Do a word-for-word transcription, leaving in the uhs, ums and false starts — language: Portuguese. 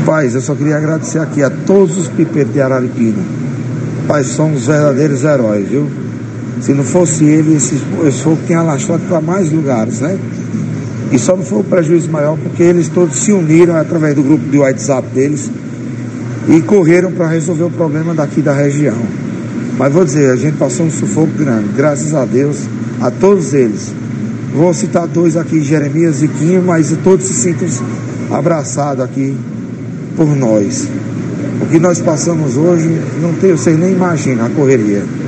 Rapaz, eu só queria agradecer aqui a todos os pipeiros de Araripina. Rapaz, são os verdadeiros heróis, viu? Se não fosse ele, esse, esse fogo tinha alastrado para mais lugares, né? E só não foi um prejuízo maior porque eles todos se uniram através do grupo de WhatsApp deles e correram para resolver o problema daqui da região. Mas vou dizer, a gente passou um sufoco grande, graças a Deus, a todos eles. Vou citar dois aqui, Jeremias e Quinho, mas todos se sentem abraçados aqui por nós. O que nós passamos hoje, não tem, vocês nem imaginam a correria.